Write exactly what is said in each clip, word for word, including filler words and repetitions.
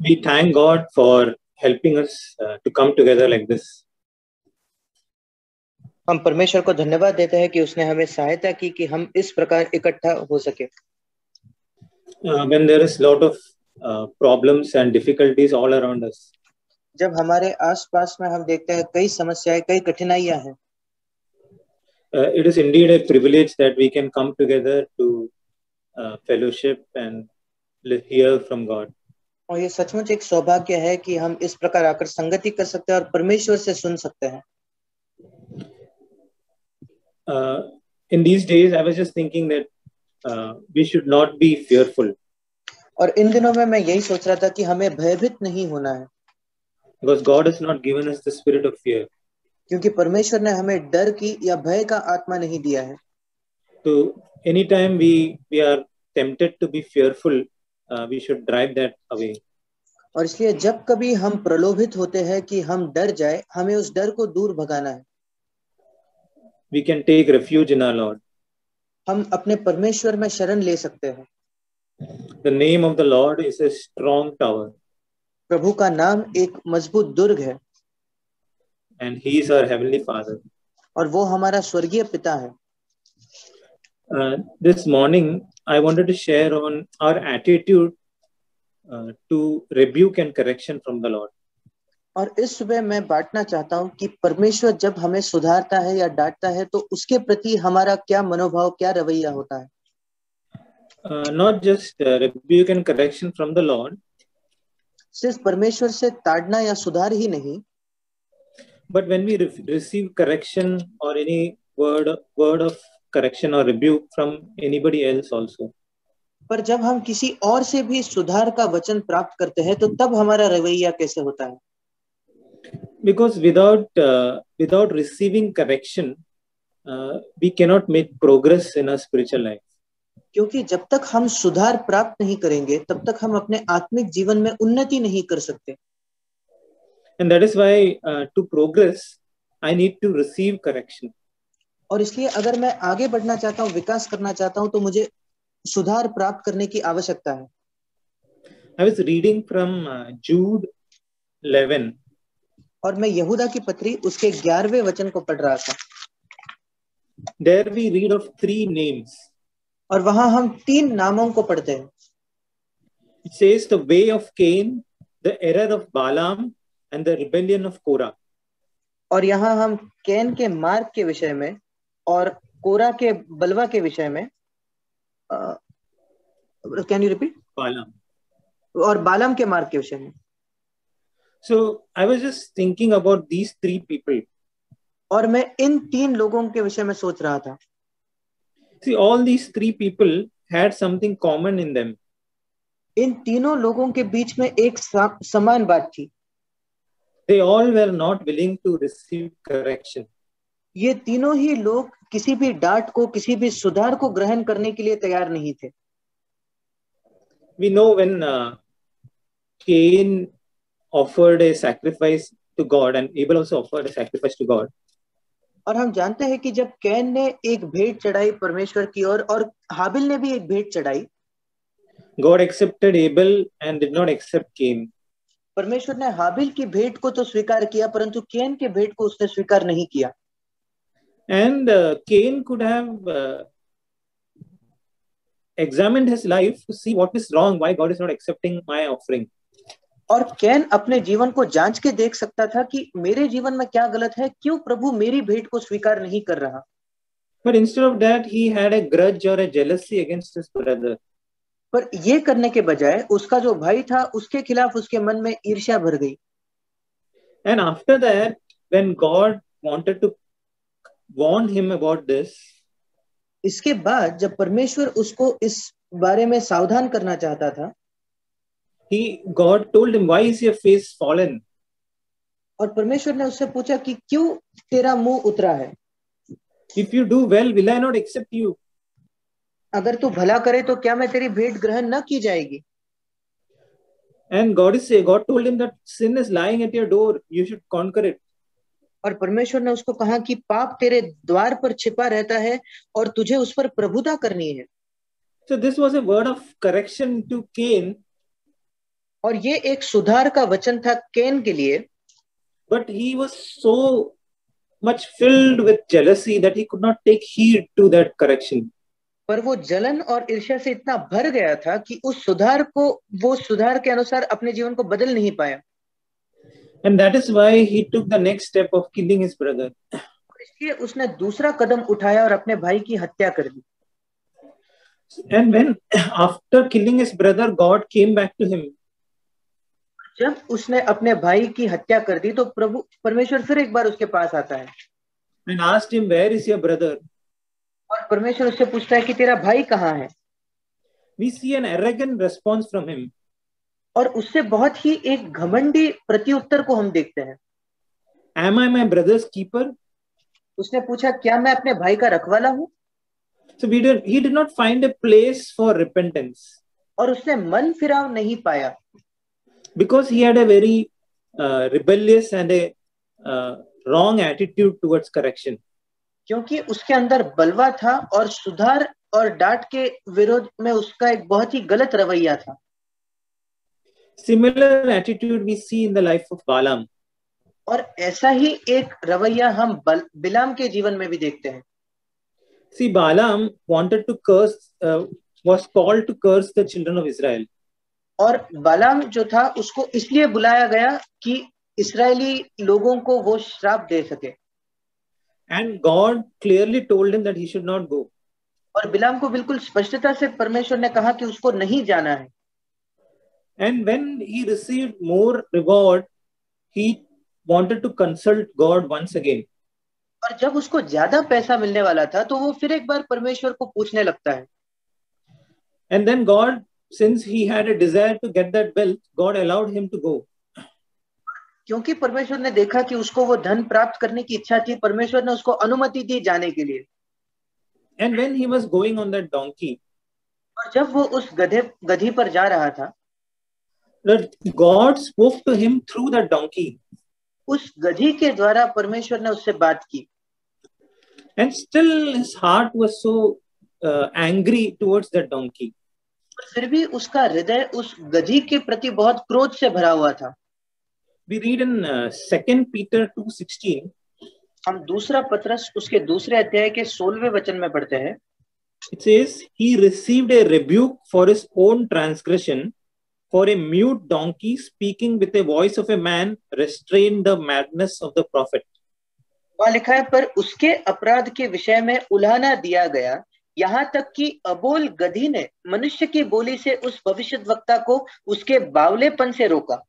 We thank God for helping us uh, to come together like this. हम परमेश्वर को धन्यवाद देते हैं कि उसने हमें सहायता की कि हम इस प्रकार इकट्ठा हो सके. Uh, when there is lot of uh, problems and difficulties all around us, जब हमारे आसपास में हम देखते हैं कई समस्याएं, कई कठिनाइयां हैं, uh, it is indeed a privilege that we can come together to uh, fellowship and hear from God. और ये सचमुच एक सौभाग्य है कि हम इस प्रकार आकर संगति कर सकते हैं और परमेश्वर से सुन सकते हैं. Uh, in these days, I was just thinking that uh, we should not be fearful. और इन दिनों में मैं यही सोच रहा था कि हमें भयभीत नहीं होना है. Because God has not given us the spirit of fear. क्योंकि परमेश्वर ने हमें डर की या भय का आत्मा नहीं दिया है. So anytime we we are tempted to be fearful, uh, we should drive that away. और इसलिए जब कभी हम प्रलोभित होते हैं कि हम डर जाए, हमें उस डर को दूर भगाना है. We can take refuge in our Lord. हम अपने परमेश्वर में शरण ले सकते हैं. The name of the Lord is a strong tower. प्रभु का नाम एक मजबूत दुर्ग है. And He is our heavenly Father. और वो हमारा स्वर्गीय पिता है. Uh, this morning, I wanted to share on our attitude uh, to rebuke and correction from the Lord. और इस सुबह मैं बांटना चाहता हूं कि परमेश्वर जब हमें सुधारता है या डांटता है तो उसके प्रति हमारा क्या मनोभाव, क्या रवैया होता है. Uh, not just uh, rebuke and correction from the Lord, सिर्फ परमेश्वर से ताड़ना या सुधार ही नहीं, but when we re- receive correction or any word word of correction or rebuke from anybody else also. पर जब हम किसी और से भी सुधार का वचन प्राप्त करते हैं तो तब हमारा रवैया कैसे होता है. Because without uh, without receiving correction, uh, we cannot make progress in our spiritual life. क्योंकि जब तक हम सुधार प्राप्त नहीं करेंगे तब तक हम अपने आत्मिक जीवन में उन्नति नहीं कर सकते. And that is why uh, to progress, I need to receive correction. और इसलिए अगर मैं आगे बढ़ना चाहता हूँ, विकास करना चाहता हूँ, तो मुझे सुधार प्राप्त करने की आवश्यकता है. I was reading from uh, Jude eleven. और मैं यहूदा की पत्री उसके ग्यारहवें वचन को पढ़ रहा था. There we read of three names. और वहां हम तीन नामों को पढ़ते हैं. It says the way of Cain, the error of Balaam, and the rebellion of Korah. और यहाँ हम कैन के मार्ग के विषय में और कोरा के बलवा के विषय में, कैन यू रिपीट? Balaam. और बालाम के मार्ग के विषय में. So I was just thinking about these three people. और मैं इन तीन लोगों के विषय में सोच रहा था. See, all these three people had something common in them. इन तीनों लोगों के बीच में एक समान बात थी. They all were not willing to receive correction. ये तीनों ही लोग किसी भी डांट को, किसी भी सुधार को ग्रहण करने के लिए तैयार नहीं थे. We know when uh, Cain offered a sacrifice to God and Abel also offered a sacrifice to God. और हम जानते हैं कि जब कैन ने एक भेंट चढ़ाई परमेश्वर की ओर और हाबिल ने भी एक भेंट चढ़ाई, God accepted Abel and did not accept Cain. परमेश्वर ने हाबिल की भेंट को तो स्वीकार किया परंतु कैन के भेंट को उसने स्वीकार नहीं किया. And uh, Cain could have uh, examined his life to see what is wrong, why God is not accepting my offering. और कैन अपने जीवन को जांच के देख सकता था कि मेरे जीवन में क्या गलत है, क्यों प्रभु मेरी भेंट को स्वीकार नहीं कर रहा. But instead of that, he had a grudge or a jealousy against his brother. पर ये करने के बजाय उसका जो भाई था उसके खिलाफ उसके मन में ईर्ष्या भर गई. And after that, when God wanted to warn him about this, इसके बाद जब परमेश्वर उसको इस बारे में सावधान करना चाहता था, he God told him, why is your face fallen? और परमेश्वर ने उससे पूछा कि क्यों तेरा मुंह उतरा है. If you do well, will I not accept you? अगर तू भला करे तो क्या मैं तेरी भेंट ग्रहण न की जाएगी. And God is say God told him that sin is lying at your door, you should conquer it. और परमेश्वर ने उसको कहा कि पाप तेरे द्वार पर छिपा रहता है और तुझे उस पर प्रभुता करनी है. So this was a word of correction to Cain. और ये एक सुधार का वचन था कैन के लिए, but he was so much filled with jealousy that he could not take heed to that correction. पर वो जलन और ईर्ष्या से इतना भर गया था कि उस सुधार को, वो सुधार के अनुसार अपने जीवन को बदल नहीं पाया. And that is why he took the next step of killing his brother. इसलिए उसने दूसरा कदम उठाया और अपने भाई की हत्या कर दी. And when after killing his brother, God came back to him. जब उसने अपने भाई की हत्या कर दी तो प्रभु परमेश्वर फिर एक बार उसके पास आता है. And asked him, where is your brother? और परमेश्वर उससे पूछता है कि तेरा भाई कहाँ है. We see an arrogant response from him. और उससे बहुत ही एक घमंडी प्रत्युत्तर को हम देखते हैं. Am I my brother's keeper? उसने पूछा, क्या मैं अपने भाई का रखवाला हूँ? So we did, he did not find a place for repentance. और उसने मन फिराव नहीं पाया. Because he had a very uh, rebellious and a uh, wrong attitude towards correction. क्योंकि उसके अंदर बलवा था और सुधार और डांट के विरोध में उसका एक बहुत ही गलत रवैया था. Similar attitude we see in the life of Balaam. और ऐसा ही एक रवैया हम बिलाम के जीवन में भी देखते हैं. See, Balaam wanted to curse, uh, was called to curse the children of Israel. और बालाम जो था उसको इसलिए बुलाया गया कि इस्राएली लोगों को वो श्राप दे सके. And God clearly told him that he should not go. और बिलाम को बिल्कुल स्पष्टता से परमेश्वर ने कहा कि उसको नहीं जाना है. And when he received more reward, he wanted to consult God once again. और जब उसको ज्यादा पैसा मिलने वाला था तो वो फिर एक बार परमेश्वर को पूछने लगता है. And then God, since he had a desire to get that wealth, God allowed him to go. क्योंकि परमेश्वर ने देखा कि उसको वो धन प्राप्त करने की इच्छा थी, परमेश्वर ने उसको अनुमति दी जाने के लिए. And when he was going on that donkey, और जब वो उस गधे गधी पर जा रहा था, that God spoke to him through that donkey. उस गधी के द्वारा परमेश्वर ने उससे बात की. And still his heart was so uh, angry towards that donkey. फिर भी उसका हृदय उस गधी के प्रति बहुत क्रोध से भरा हुआ था. We read in uh, Second Peter two sixteen. हम दूसरा पत्रस उसके दूसरे अध्याय के सोलहवें वचन में पढ़ते हैं. It says, he received a rebuke for his own transgression, for a mute donkey speaking with the voice of a man restrained the madness of the prophet. वहाँ लिखा है, पर उसके अपराध के विषय में उलाहना दिया गया, यहाँ तक कि अबोल गधी ने मनुष्य की बोली से उस भविष्यद्वक्ता को उसके बावलेपन से रोका.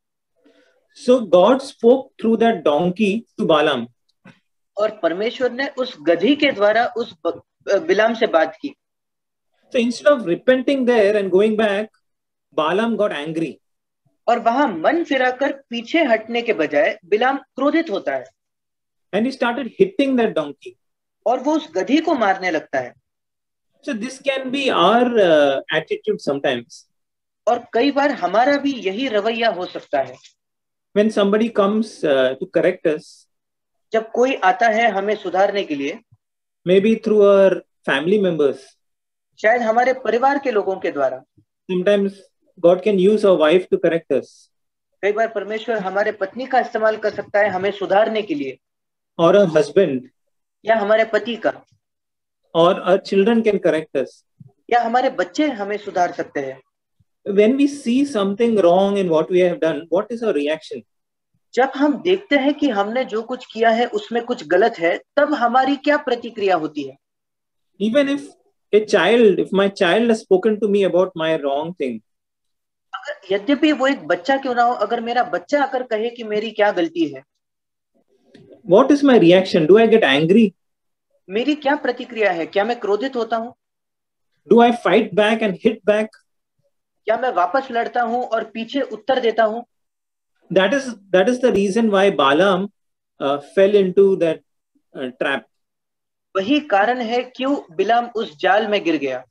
So God spoke through that donkey to Balaam. और परमेश्वर ने उस गधी के द्वारा उस बिलाम से बात की. So instead of repenting there and going back, Balaam got angry. और वहां मन फिराकर पीछे हटने के बजाय बिलाम क्रोधित होता है. And he started hitting that donkey. और वो उस गधी को मारने लगता है. So this can be our uh, attitude sometimes. और कई बार हमारा भी यही रवैया हो सकता है. When somebody comes uh, to correct us, जब कोई आता है हमें सुधारने के लिए, maybe through our family members, शायद हमारे परिवार के लोगों के द्वारा, sometimes God can use our wife to correct us. कई बार परमेश्वर हमारे पत्नी का इस्तेमाल कर सकता है हमें सुधारने के लिए, or a husband, या हमारे पति का, or our children can correct us. या हमारे बच्चे हमें सुधार सकते हैं. When we see something wrong in what we have done, what is our reaction? जब हम देखते हैं कि हमने जो कुछ किया है उसमें कुछ गलत है, तब हमारी क्या प्रतिक्रिया होती है? Even if a child, if my child has spoken to me about my wrong thing, अगर यद्यपि वो एक बच्चा क्यों ना हो, अगर मेरा बच्चा आकर कहे कि मेरी क्या गलती है, what is my reaction? Do I get angry? मेरी क्या प्रतिक्रिया है? क्या मैं क्रोधित होता हूँ? Do I fight back and hit back? क्या मैं वापस लड़ता हूँ और पीछे उत्तर देता हूँ? That is that is the reason why Balaam uh, fell into that uh, trap. वही कारण है क्यों बिलाम उस जाल में गिर गया.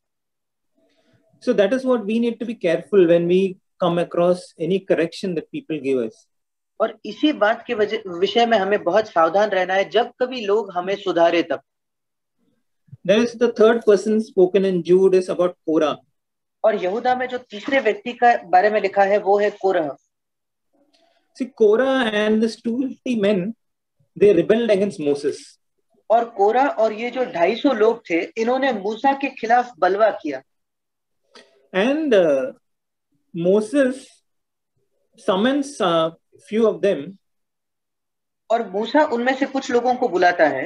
So that is what we need to be careful when we come across any correction that people give us. और इसी बात के विषय में हमें बहुत सावधान रहना है जब कभी लोग हमें सुधारे तब. There is the third person spoken in Jude is about Korah. और यहूदा में जो तीसरे व्यक्ति का बारे में लिखा है वो है कोरह. See, Korah and the two hundred fifty men, they rebelled against Moses. और कोरह और ये जो ढाई सौ लोग थे, इन्होंने मूसा के खिलाफ बलवा किया. And uh, Moses summons a uh, few of them. और मूसा उनमें से कुछ लोगों को बुलाता है.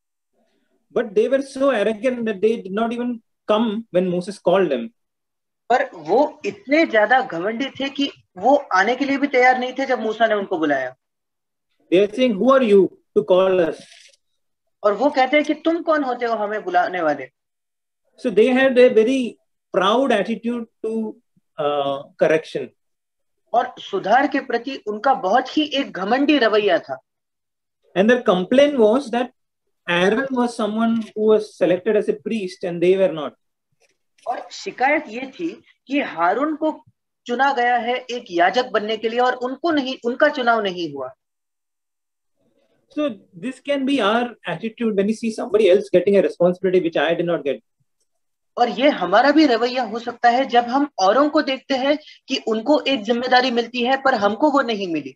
But they were so arrogant that they did not even come when Moses called them. पर वो इतने ज्यादा घमंडी थे कि वो आने के लिए भी तैयार नहीं थे जब मूसा ने उनको बुलाया. They are saying, "Who are you to call us?" और वो कहते हैं कि तुम कौन होते हो हमें बुलाने वाले. So they had a very proud attitude to uh, correction. और सुधार के प्रति उनका बहुत ही एक घमंडी रवैया था. And their complaint was that Aaron was someone who was selected as a priest and they were not. और शिकायत ये थी कि हारून को चुना गया है एक याजक बनने के लिए और उनको नहीं, उनका चुनाव नहीं हुआ. So this can be our attitude when we see somebody else getting a responsibility which I did not get. और ये हमारा भी रवैया हो सकता है जब हम औरों को देखते हैं कि उनको एक जिम्मेदारी मिलती है पर हमको वो नहीं मिली.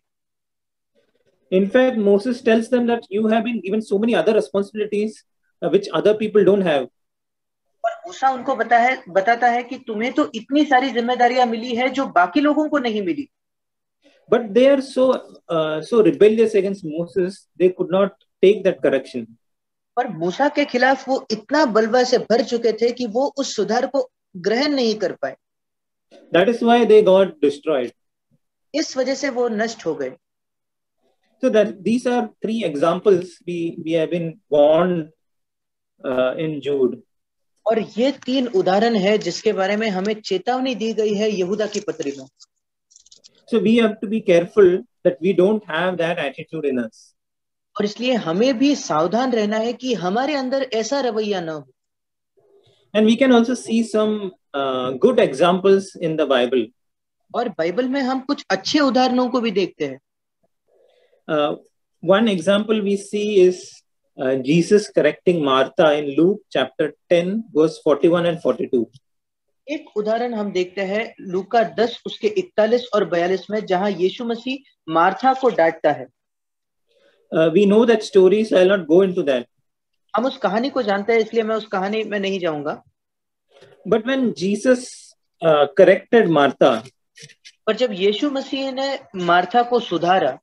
In fact, Moses tells them that you have been given so many other responsibilities uh, which other people don't have. और मूसा उनको बता है, बताता है कि तुम्हें तो इतनी सारी जिम्मेदारियां मिली है जो बाकी लोगों को नहीं मिली. But they are so uh, so rebellious against Moses, they could not take that correction. पर मूसा के खिलाफ वो इतना बलवा से भर चुके थे कि वो उस सुधार को ग्रहण नहीं कर पाए. That is why they got destroyed. इस वजह से वो नष्ट हो गए. So that these are three examples we we have been warned uh, in Jude. और ये तीन उदाहरण है जिसके बारे में हमें चेतावनी दी गई है यहूदा की पत्री में. So we have to be careful that we don't have that attitude in us. और इसलिए हमें भी सावधान रहना है कि हमारे अंदर ऐसा रवैया न हो. And we can also see some uh, good examples in the Bible. और बाइबल में हम कुछ अच्छे उदाहरणों को भी देखते हैं. Uh, one example we see is uh, Jesus correcting Martha in Luke chapter ten, verse forty-one and forty-two. एक उदाहरण हम देखते हैं लूका दस उसके इकतालीस और बयालीस में जहां यीशु मसीह मार्था को डांटता है. Uh, we know that story, so I'll not go into that. हम उस कहानी को जानते हैं इसलिए मैं उस कहानी में नहीं जाऊंगा. But when Jesus uh, corrected Martha, पर जब यीशु मसीह ने मार्था को सुधारा,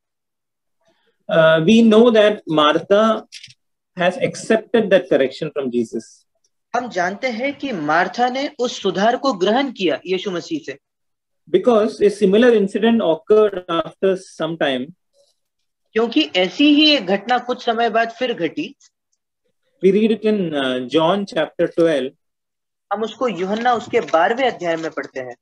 uh, we know that Martha has accepted that correction from Jesus. हम जानते हैं कि मार्था ने उस सुधार को ग्रहण किया यीशु मसीह से. Because a similar incident occurred after some time. क्योंकि ऐसी ही एक घटना कुछ समय बाद फिर घटी. We read it in uh, John chapter twelve. हम उसको यूहन्ना उसके बारहवें अध्याय में पढ़ते हैं.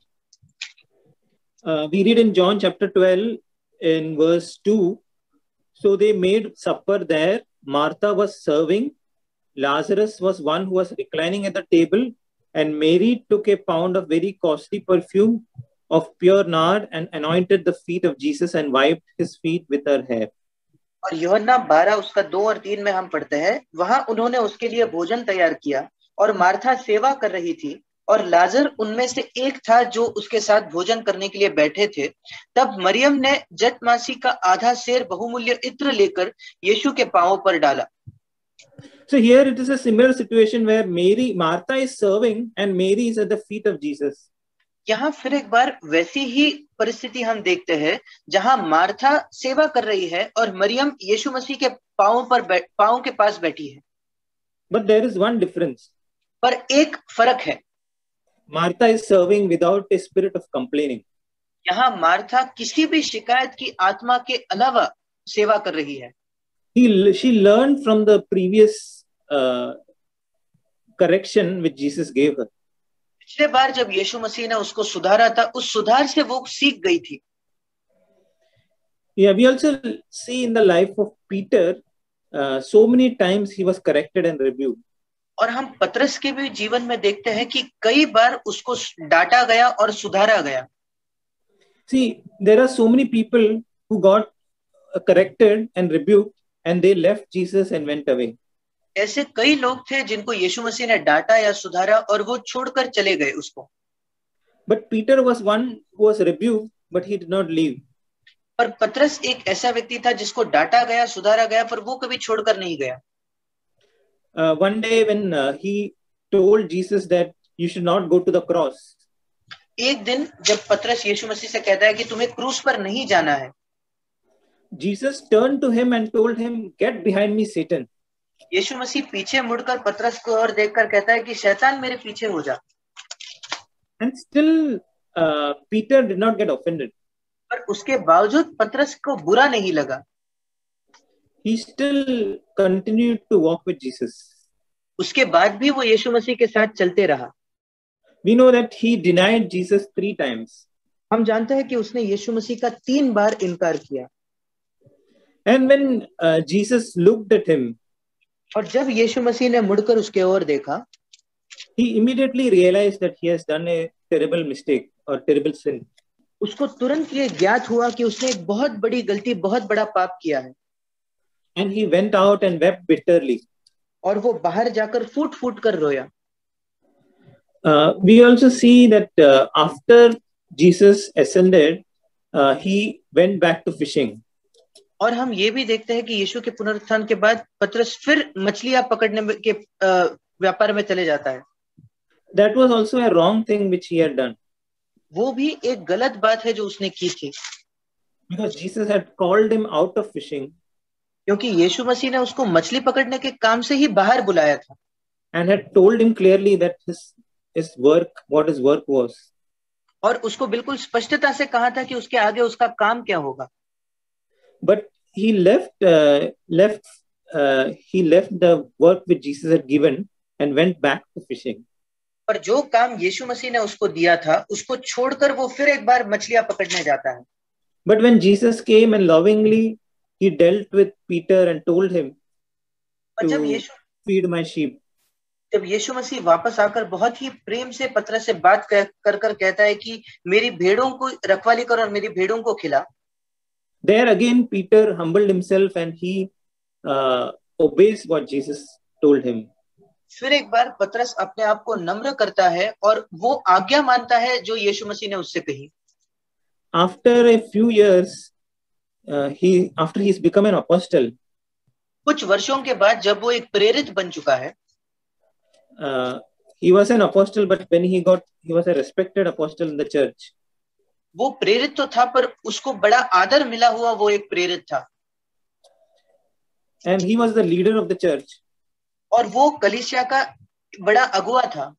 Uh, we read in John chapter twelve in verse two. So they made supper there. Martha was serving. Lazarus was one who was reclining at the table. And Mary took a pound of very costly perfume of pure nard and anointed the feet of Jesus and wiped his feet with her hair. और यूहन्ना बारह उसका दो और तीन में हम पढ़ते हैं, वहां उन्होंने उसके लिए भोजन तैयार किया और मार्था सेवा कर रही थी और लाजर उनमें से एक था जो उसके साथ भोजन करने के लिए बैठे थे. तब मरियम ने जटमासी का आधा सेर बहुमूल्य इत्र लेकर यीशु के पांवों पर डाला. So here it is a similar situation where Mary, Martha is serving and Mary is at the feet of Jesus. यहाँ फिर एक बार वैसी ही परिस्थिति हम देखते हैं जहां मार्था सेवा कर रही है और मरियम यीशु मसीह के पांवों पर पांवों के पास बैठी है. But there is one difference. पर एक फर्क है. Martha is serving without a spirit of complaining. यहाँ मार्था किसी भी शिकायत की आत्मा के अलावा सेवा कर रही है. He, she learned from the previous uh, correction which Jesus gave her. पिछले बार जब यीशु मसीह ने उसको सुधारा था, उस सुधार से वो सीख गई थी. Yeah, we also see in the life of Peter, uh, so many times he was corrected and rebuked. और हम पतरस के भी जीवन में देखते हैं कि कई बार उसको डांटा गया और सुधारा गया. See, there are so many people who got corrected and rebuked and they left Jesus and went away. ऐसे कई लोग थे जिनको यीशु मसीह ने डांटा या सुधारा और वो छोड़कर चले गए उसको. But Peter was one who was rebuked, but he did not leave. पर पतरस एक ऐसा व्यक्ति था जिसको डांटा गया, सुधारा गया, पर वो कभी छोड़कर नहीं गया. Uh, one day when uh, he told Jesus that you should not go to the cross. एक दिन जब पतरस यीशु मसीह से कहता है कि तुम्हें क्रूस पर नहीं जाना है, Jesus turned to him and told him, "Get behind me, Satan." यीशु मसीह पीछे मुड़कर पतरस को और देखकर कहता है कि शैतान मेरे पीछे हो जा. And still uh, Peter did not get offended. पर उसके बावजूद पतरस को बुरा नहीं लगा. He still continued to walk with Jesus. उसके बाद भी वो यीशु मसीह के साथ चलते रहा. We know that he denied Jesus three times. हम जानते हैं कि उसने यीशु मसीह का तीन बार इनकार किया. And when uh, Jesus looked at him, और जब यीशु मसीह ने मुड़कर उसके ओर देखा, he immediately realized that he has done a terrible mistake or terrible sin. उसको तुरंत ये ज्ञात हुआ कि उसने एक बहुत बड़ी गलती, बहुत बड़ा पाप किया है. And he went out and wept bitterly. और वो बाहर जाकर फूट फूट कर रोया. Uh, we also see that uh, after Jesus ascended, uh, he went back to fishing. और हम ये भी देखते हैं कि यीशु के पुनरुत्थान के बाद पतरस फिर मछलियां पकड़ने के व्यापार में चले जाता है. That was also a wrong thing which he had done. वो भी एक गलत बात है जो उसने की थी. Because Jesus had called him out of fishing. क्योंकि यीशु मसीह ने उसको मछली पकड़ने के काम से ही बाहर बुलाया था. And had told him clearly that his his work, what his work was. और उसको बिल्कुल स्पष्टता से कहा था कि उसके आगे उसका काम क्या होगा. But he left uh, left uh, he left the work which Jesus had given and went back to fishing. पर जो काम यीशु मसीह ने उसको दिया था, उसको छोड़कर वो फिर एक बार मछलियां पकड़ने जाता है. But when Jesus came and lovingly he dealt with Peter and told him to feed my sheep. जब यीशु मसीह वापस आकर बहुत ही प्रेम से पतरस से बात कर कर कहता है कि मेरी भेड़ों को रखवाली कर और मेरी भेड़ों को खिला. There again Peter humbled himself and he uh, obeys what Jesus told him. फिर एक बार पतरस अपने आप को नम्र करता है और वो आज्ञा मानता है जो यीशु मसीह ने उससे कही. After a few years, uh, he after he's become an apostle. कुछ वर्षों के बाद जब वो एक प्रेरित बन चुका है. Uh, he was an apostle, but when he got, he was a respected apostle in the church. वो प्रेरित तो था पर उसको बड़ा आदर मिला हुआ वो एक प्रेरित था. And he was the leader of the church. और वो कलीसिया का बड़ा अगुआ था.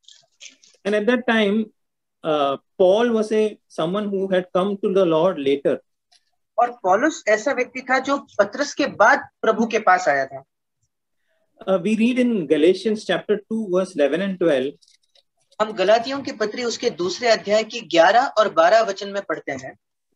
And at that time, uh, Paul was a someone who had come to the Lord later. और पौलुस ऐसा व्यक्ति था जो पतरस के बाद प्रभु के पास आया था. Uh, we read in Galatians chapter two verse eleven and twelve. हम गलातियों की पत्री उसके दूसरे अध्याय की ग्यारह और बारह वचन में पढ़ते हैं.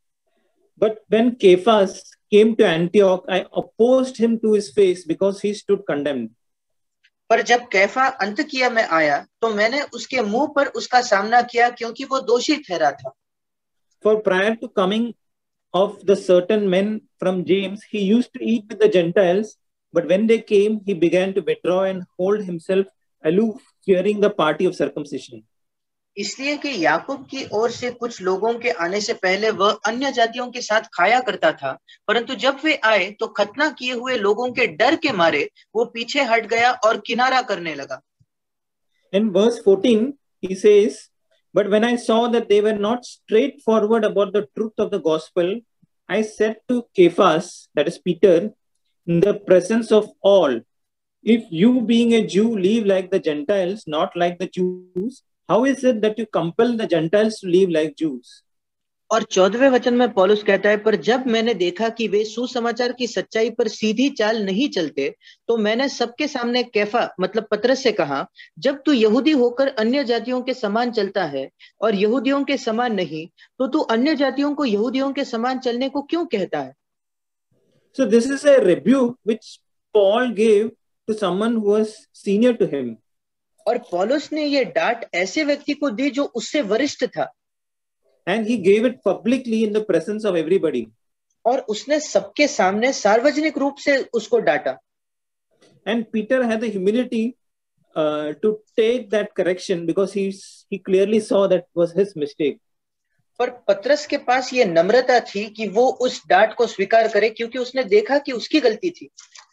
But when Cephas came to Antioch, I opposed him to his face because he stood condemned. पर जब कैफा अंतकिया में आया तो मैंने उसके मुंह पर उसका सामना किया क्योंकि वो दोषी ठहरा था. For prior to coming of the certain men from James, he used to eat with the Gentiles, but when they came, he began to withdraw and hold himself aloof, fearing the party of circumcision. इसलिए कि याकूब की ओर से कुछ लोगों के आने से पहले वह अन्य जातियों के साथ खाया करता था, परंतु जब वे आए तो खतना किए हुए लोगों के डर के मारे वो पीछे हट गया और किनारा करने लगा. In verse fourteen, he says, "But when I saw that they were not straightforward about the truth of the gospel, I said to Cephas, that is Peter, in the presence of all, if you being a Jew live like the Gentiles, not like the Jews, how is it that you compel the Gentiles to live like Jews?" और चौदहवें वचन में पौलुस कहता है, पर जब मैंने देखा कि वे सुसमाचार की सच्चाई पर सीधी चाल नहीं चलते, तो मैंने सबके सामने कैफा मतलब पतरस से कहा, जब तू यहूदी होकर अन्य जातियों के समान चलता है और यहूदियों के समान नहीं, तो तू अन्य जातियों को यहूदियों के समान चलने को क्यों कहता है? So this is a rebuke which Paul gave to someone who was senior to him. और पौलुस ने ये डांट ऐसे व्यक्ति को दी जो उससे वरिष्ठ था. And he gave it publicly in the presence of everybody. और उसने सबके सामने सार्वजनिक रूप से उसको डांटा. And Peter had the humility uh, to take that correction because he's he clearly saw that was his mistake. पर पतरस के पास ये नम्रता थी कि वो उस डांट को स्वीकार करे क्योंकि उसने देखा कि उसकी गलती थी.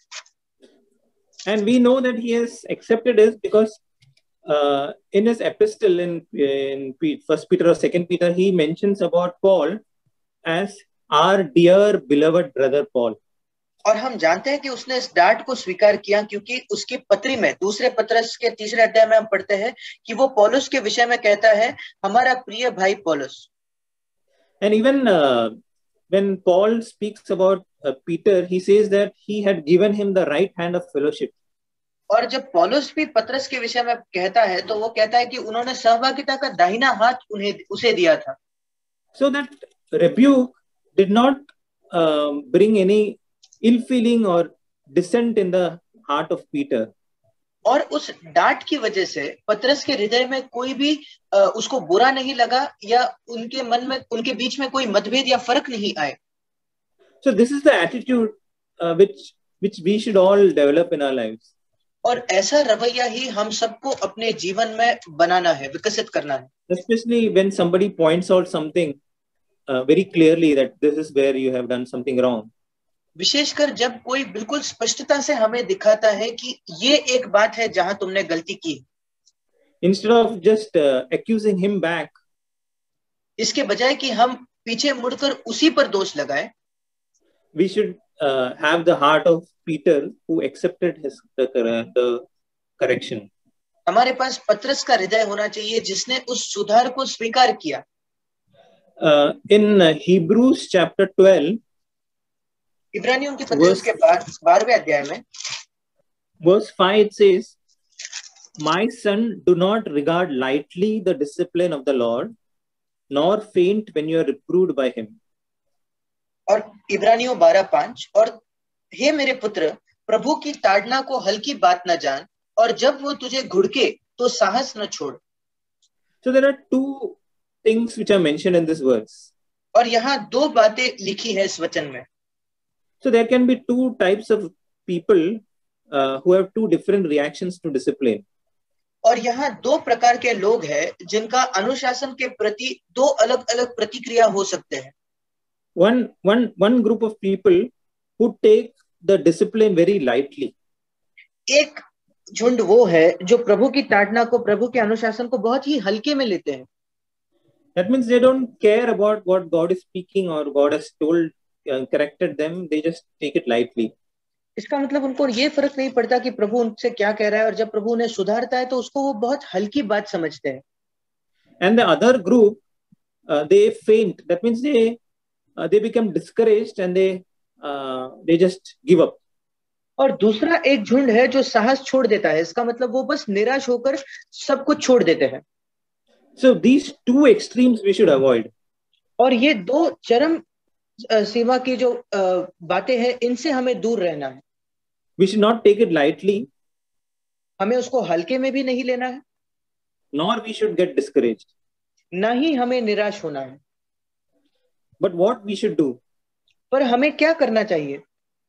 And we know that he has accepted it because uh, in his epistle in in First Peter or Second Peter, he mentions about Paul as our dear beloved brother Paul. और हम जानते हैं कि उसने इस डांट को स्वीकार किया क्योंकि उसकी पत्री में दूसरे पत्रस के तीसरे अध्याय में हम पढ़ते हैं कि वो पौलुस के विषय में कहता है हमारा प्रिय भाई पौलुस. And even uh, when Paul speaks about uh, Peter, he says that he had given him the right hand of fellowship. और जब पौलुस भी पतरस के विषय में कहता है तो वो कहता है कि उन्होंने सहभागिता का दाहिना हाथ उन्हें उसे दिया था. So that rebuke did not uh, bring any ill feeling or dissent in the heart of Peter. और उस डांट की वजह से पतरस के हृदय में कोई भी आ, उसको बुरा नहीं लगा या उनके मन में उनके बीच में कोई मतभेद या फर्क नहीं आए. So this is the attitude uh, which which we should all develop in our lives. और ऐसा रवैया ही हम सबको अपने जीवन में बनाना है, विकसित करना है. Especially when somebody points out something uh, very clearly that this is where you have done something wrong. विशेषकर जब कोई बिल्कुल स्पष्टता से हमें दिखाता है कि ये एक बात है जहां तुमने गलती की. Instead of just uh, accusing him back, इसके बजाय कि हम पीछे मुड़कर उसी पर दोष लगाएं, we should uh, have the heart of Peter who accepted his the, the correction. हमारे पास पतरस का हृदय होना चाहिए जिसने उस सुधार को स्वीकार किया. Uh, in uh, Hebrews chapter twelve, इब्रानियों की पत्री उसके बारहवें अध्याय में verse five it says, "My son, do not regard lightly the discipline of the Lord, nor faint when you are reproved by him." और इब्रानियों बारह पांच, और हे मेरे पुत्र, प्रभु की ताड़ना को हल्की बात न जान, और जब वो तुझे घुड़के तो साहस न छोड़. So there are two things which are mentioned in this verse. और यहाँ दो बातें लिखी है इस वचन में. So there can be two types of people uh, who have two different reactions to discipline. और यहाँ दो प्रकार के लोग हैं जिनका अनुशासन के प्रति दो अलग-अलग प्रतिक्रिया हो सकते हैं. One one one group of people who take the discipline very lightly. एक झुंड वो है जो प्रभु की ताड़ना को, प्रभु के अनुशासन को बहुत ही हल्के में लेते हैं. That means they don't care about what God is speaking or God has told, uh, corrected them. They just take it lightly. इसका मतलब उनको ये फर्क नहीं पड़ता कि प्रभु उनसे क्या कह रहा है, और जब प्रभु उन्हें सुधारता है तो उसको वो बहुत हल्की बात समझते हैं. And the other group, uh, they faint. That means they uh, they become discouraged and they uh, they just give up. और दूसरा एक झुंड है जो साहस छोड़ देता है. इसका मतलब वो बस निराश होकर सब कुछ छोड़ देते हैं. So these two extremes we should avoid. और ये दो चरम सीमा की जो बातें हैं इनसे हमें दूर रहना है. We should not take it lightly. हमें उसको हल्के में भी नहीं लेना है. Nor we should get discouraged. ना ही हमें निराश होना है. But what we should do? पर हमें क्या करना चाहिए?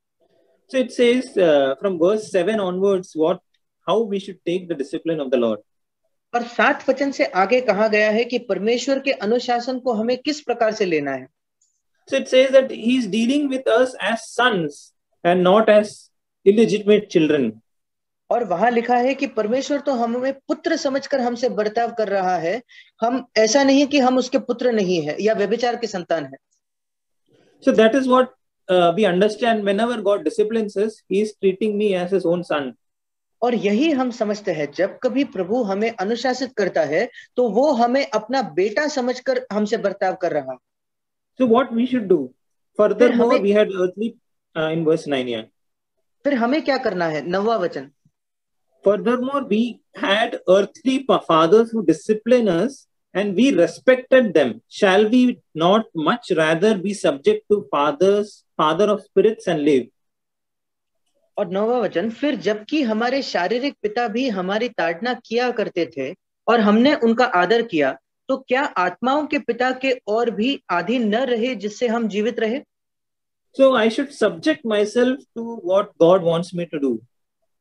So it says uh, from verse seven onwards what how we should take the discipline of the Lord. और सात वचन से आगे कहा गया है कि परमेश्वर के अनुशासन को हमें किस प्रकार से लेना है. So it says that he is dealing with us as sons and not as illegitimate children. और वहां लिखा है कि परमेश्वर तो हमें पुत्र समझकर हमसे बर्ताव कर रहा है. हम ऐसा नहीं कि हम उसके पुत्र नहीं है या व्यभिचार के संतान है. So that is what uh, we understand. Whenever God disciplines us, he is treating me as his own son. और यही हम समझते हैं, जब कभी प्रभु हमें अनुशासित करता है तो वो हमें अपना बेटा समझकर हमसे बर्ताव कर रहा है. So what we should do? Furthermore, we had earthly uh, in verse nine. Yeah. फिर हमें क्या करना है? नौवां वचन. Furthermore, we had earthly fathers who disciplined us, and we respected them. Shall we not much rather be subject to fathers, father of spirits, and live? और नौवां वचन, फिर जबकि हमारे शारीरिक पिता भी हमारी ताड़ना किया करते थे और हमने उनका आदर किया, तो क्या आत्माओं के पिता के और भी अधीन न रहे जिससे हम जीवित रहे? So I should subject myself to what God wants me to do.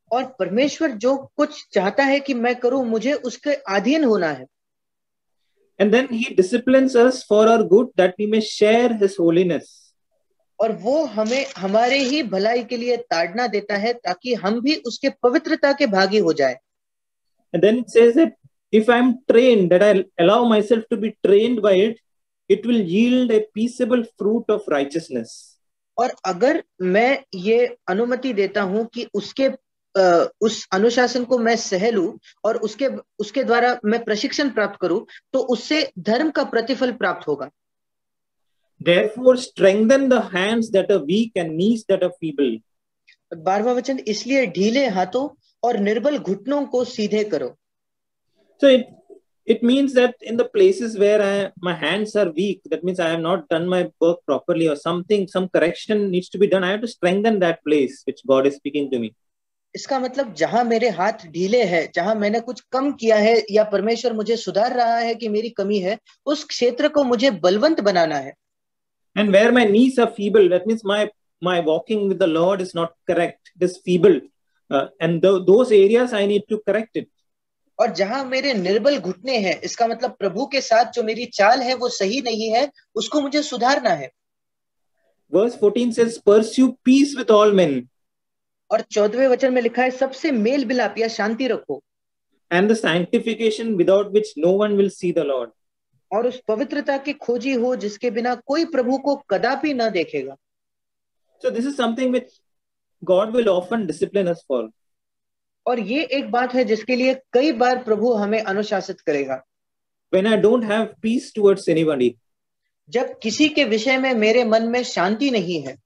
और परमेश्वर जो कुछ चाहता है कि मैं करूं, मुझे उसके अधीन होना है. And then he disciplines us for our good that we may share his holiness. और वो हमें हमारे ही भलाई के लिए ताड़ना देता है ताकि हम भी उसके पवित्रता के भागी हो जाए. And then it says that if I am trained, that I allow myself to be trained by it, it will yield a peaceable fruit of righteousness. और अगर मैं ये अनुमति देता हूं कि उसके उस अनुशासन को मैं सह लूं और उसके उसके द्वारा मैं प्रशिक्षण प्राप्त करूं, तो उससे धर्म का प्रतिफल प्राप्त होगा. Therefore strengthen the hands that are weak and knees that are feeble. बारहवां वचन, इसलिए ढीले हाथों और निर्बल घुटनों को सीधे करो. So it it means that in the places where I, my hands are weak, that means I have not done my work properly or something, some correction needs to be done. I have to strengthen that place which God is speaking to me. इसका मतलब जहां मेरे हाथ ढीले हैं, जहां मैंने कुछ कम किया है या परमेश्वर मुझे सुधार रहा है कि मेरी कमी है, उस क्षेत्र को मुझे बलवंत बनाना है. And where my knees are feeble, that means my my walking with the Lord is not correct, it is feeble, uh, and th- those areas I need to correct it. और जहां मेरे निर्बल घुटने हैं, इसका मतलब प्रभु के साथ जो मेरी चाल है वो सही नहीं है, उसको मुझे सुधारना है. Verse fourteen says, pursue peace with all men. और चौदहवें वचन में लिखा है, सबसे मेल मिलाप या शांति रखो. And the sanctification without which no one will see the Lord. और उस पवित्रता की खोजी हो जिसके बिना कोई प्रभु को कदापि न देखेगा. So this is something which God will often discipline us for. और ये एक बात है जिसके लिए कई बार प्रभु हमें अनुशासित करेगा. When I don't have peace towards anybody. जब किसी के विषय में मेरे मन में शांति नहीं है.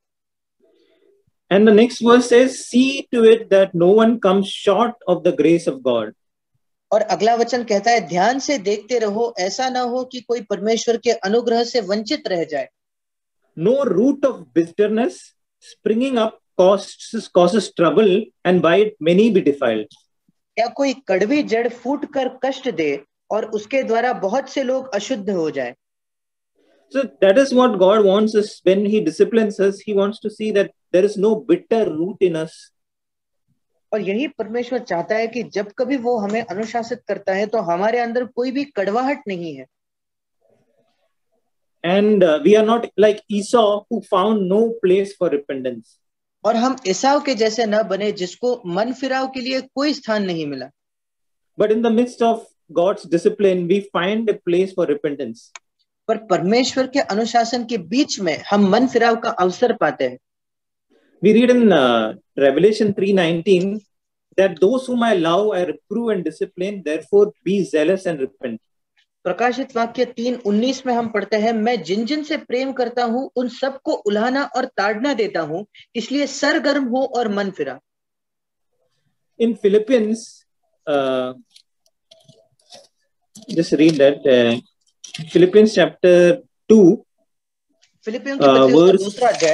And the next verse says, see to it that no one comes short of the grace of God. और अगला वचन कहता है, ध्यान से देखते रहो, ऐसा ना हो कि कोई परमेश्वर के अनुग्रह से वंचित रह जाए. No root of bitterness springing up causes causes trouble, and by it many be defiled. क्या कोई कड़वी जड़ फूट कर कष्ट दे और उसके द्वारा बहुत से लोग अशुद्ध हो जाए. So that is what God wants us when he disciplines us. He wants to see that there is no bitter root in us. और यही परमेश्वर चाहता है कि जब कभी वो हमें अनुशासित करता है तो हमारे अंदर कोई भी कड़वाहट नहीं है. And uh, we are not like Esau who found no place for repentance. और हम एसाव के जैसे न बने जिसको मन फिराव के लिए कोई स्थान नहीं मिला. But in the midst of God's discipline, we find a place for repentance. पर परमेश्वर के अनुशासन के बीच में हम मन फिराव का अवसर पाते हैं. We read in uh, Revelation three nineteen that those whom I love I reprove and discipline, therefore be zealous and repent. प्रकाशित वाक्य तीन उन्नीस में हम पढ़ते हैं, मैं जिन जिन से प्रेम करता हूं उन सबको उलाहना और ताड़ना देता हूं, इसलिए सरगर्म हो और मन फिरा. In Philippians, uh, just read that uh, Philippians chapter two, फिलिपियों की पत्री उसका दूसरा अध्याय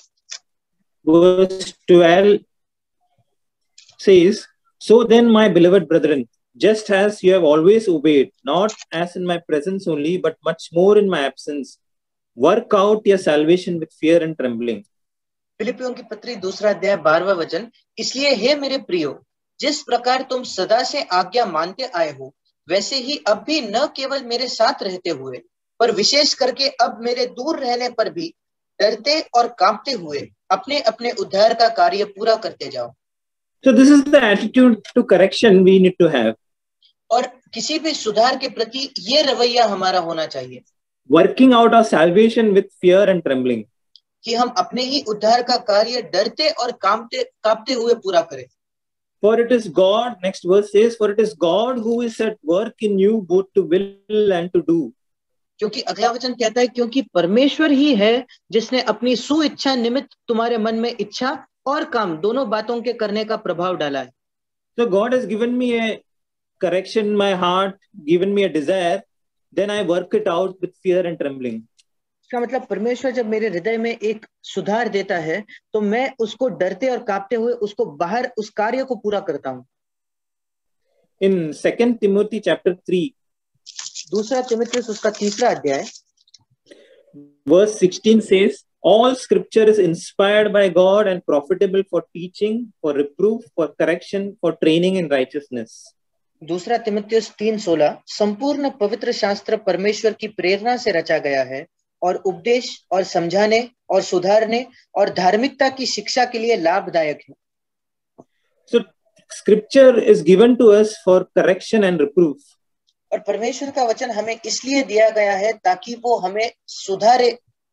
verse twelve says, so then my beloved brethren, just as you have always obeyed, not as in my presence only, but much more in my absence, work out your salvation with fear and trembling. फिलिपियों की पत्री दूसरा अध्याय बारहवां वचन, इसलिए हे मेरे प्रियो, जिस प्रकार तुम सदा से आज्ञा मानते आए हो, वैसे ही अब भी न केवल मेरे साथ रहते हुए, पर विशेष करके अब मेरे दूर रहने पर भी डरते और कांपते हुए अपने अपने उद्धार का कार्य पूरा करते जाओ. So this is the attitude to correction we need to have. और किसी भी सुधार के प्रति ये रवैया हमारा होना चाहिए. Working out our salvation with fear and trembling. कि हम अपने ही उद्धार का कार्य डरते और कांपते कांपते हुए पूरा करें. For it is God, next verse says, for it is God who is at work in you both to will and to do. क्योंकि अगला वचन कहता है, क्योंकि परमेश्वर ही है जिसने अपनी सुइच्छा निमित्त तुम्हारे मन में इच्छा और काम दोनों बातों के करने का प्रभाव डाला है. So God has given me a correction in my heart, given me a desire, then I work it out with fear and trembling. इसका मतलब परमेश्वर जब मेरे हृदय में एक सुधार देता है तो मैं उसको डरते और कांपते हुए उसको बाहर उस कार्य को पूरा करता हूं. In Second Timothy chapter three, दूसरा तिमुथियुस उसका तीसरा अध्याय verse sixteen says, All scripture is inspired by God and profitable for teaching, for reproof, for correction, for training in righteousness. दूसरा तिमुथियुस तीन सोलह, संपूर्ण पवित्र शास्त्र परमेश्वर की प्रेरणा से रचा गया है और उपदेश और समझाने और सुधारने और धार्मिकता की शिक्षा के लिए लाभदायक है. So scripture is given to us for correction and reproof. और परमेश्वर का वचन हमें इसलिए दिया गया है ताकि वो हमें सुधारे.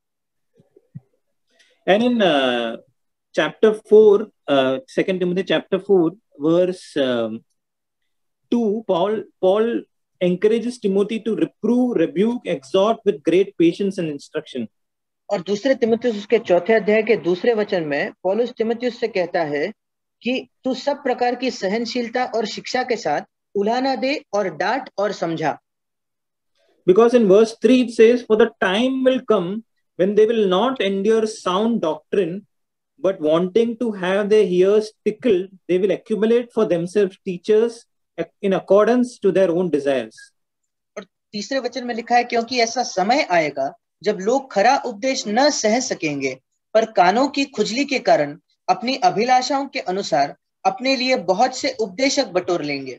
And in uh, chapter four, uh, Second Timothy chapter four, verse um, two, Paul Paul encourages Timothy to reprove, rebuke, exhort with great patience and instruction. और दूसरे तिमुथियुस उसके चौथे अध्याय के दूसरे वचन में पौलुस तिमुथियुस से कहता है कि तू सब प्रकार की सहनशीलता और शिक्षा के साथ उलाहना दे और डांट और समझा. Because in verse three it says, for the time will come when they will not endure sound doctrine, but wanting to have their ears tickled, they will accumulate for themselves teachers in accordance to their own desires. और तीसरे वचन में लिखा है, क्योंकि ऐसा समय आएगा जब लोग खरा उपदेश न सह सकेंगे, पर कानों की खुजली के कारण अपनी अभिलाषाओं के अनुसार अपने लिए बहुत से उपदेशक बटोर लेंगे.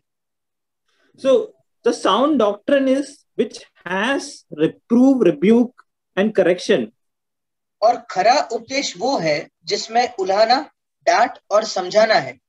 So the sound doctrine is which has reproof, rebuke and correction. और खरा उपदेश वो है जिसमें उलाहना, डांट और समझाना है.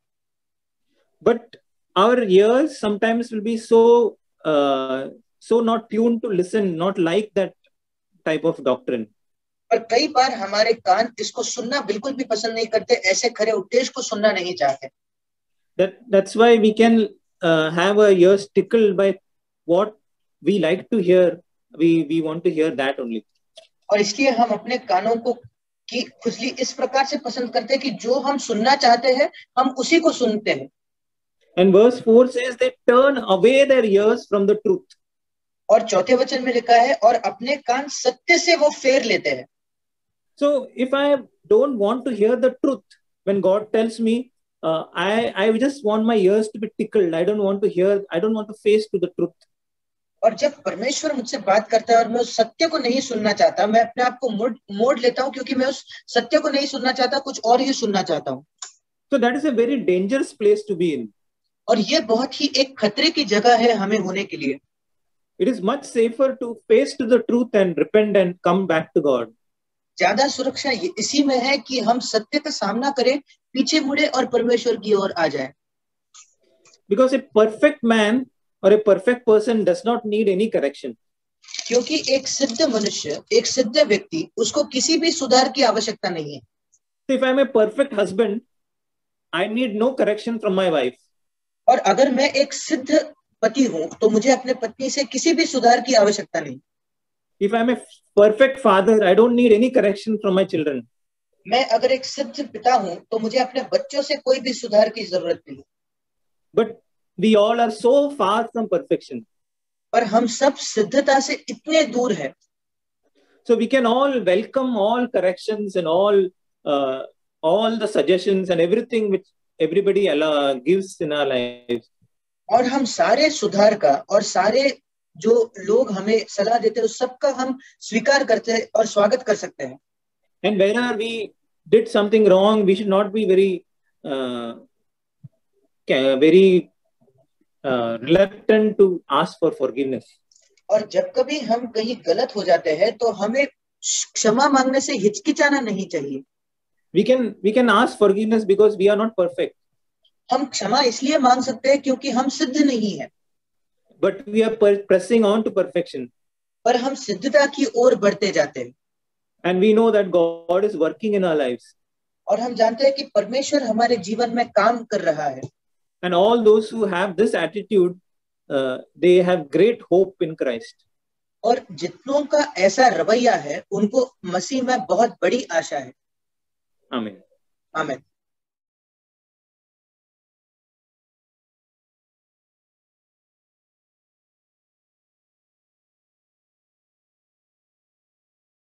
But our ears sometimes will be so uh, so not tuned to listen, not like that type of doctrine. पर कई बार हमारे कान इसको सुनना बिल्कुल भी पसंद नहीं करते, ऐसे खरे उपदेश को सुनना नहीं चाहते. That that's why we can uh, have our ears tickled by what we like to hear. We we want to hear that only. और इसलिए हम अपने कानों को की खुजली इस प्रकार से पसंद करते हैं कि जो हम सुनना चाहते हैं हम उसी को सुनते हैं. And verse four says they turn away their ears from the truth. और चौथे वचन में लिखा है और अपने कान सत्य से वो फेर लेते हैं. So if I don't want to hear the truth, when God tells me, uh, I I just want my ears to be tickled. I don't want to hear. I don't want to face to the truth. और जब परमेश्वर मुझसे बात करता है और मैं उस सत्य को नहीं सुनना चाहता, मैं अपने आप को मोड़ मोड़ लेता हूँ क्योंकि मैं उस सत्य को नहीं सुनना चाहता, कुछ और ही सुनना चाहता हूँ. So that is a very dangerous place to be in. और ये बहुत ही एक खतरे की जगह है हमें होने के लिए. It is much safer to face to the truth and repent and come back to God. ज्यादा सुरक्षा इसी में है कि हम सत्य का सामना करें, पीछे मुड़े और परमेश्वर की ओर आ जाए. Because a perfect man or a perfect person does not need any correction. क्योंकि एक सिद्ध मनुष्य, एक सिद्ध व्यक्ति, उसको किसी भी सुधार की आवश्यकता नहीं है. So if I am a perfect husband, I need no correction from my wife. और अगर मैं एक सिद्ध पति हूं तो मुझे अपने पत्नी से किसी भी सुधार की आवश्यकता नहीं. If I am a perfect father, I don't need any correction from my children. मैं अगर एक सिद्ध पिता हूं तो मुझे अपने बच्चों से कोई भी सुधार की जरूरत नहीं. But we all are so far from perfection. पर हम सब सिद्धता से इतने दूर हैं. So we can all welcome all corrections and all uh, all the suggestions and everything which everybody Allah gives in our lives. और हम सारे सुधार का और सारे जो लोग हमें सलाह देते हैं उस सब का हम स्वीकार करते हैं और स्वागत कर सकते हैं. And wherever we did something wrong, we should not be very uh, very uh, reluctant to ask for forgiveness. और जब कभी हम कहीं गलत हो जाते हैं तो हमें क्षमा मांगने से हिचकिचाना नहीं चाहिए. We can we can ask forgiveness because we are not perfect. हम क्षमा इसलिए मांग सकते हैं क्योंकि हम सिद्ध नहीं हैं. But we are pressing on to perfection. पर हम सिद्धता की ओर बढ़ते जाते हैं. And we know that God is working in our lives. और हम जानते हैं कि परमेश्वर हमारे जीवन में काम कर रहा है. And all those who have this attitude, uh, they have great hope in Christ. और जितनों का ऐसा रवैया है उनको मसीह में बहुत बड़ी आशा है. Amen. Amen.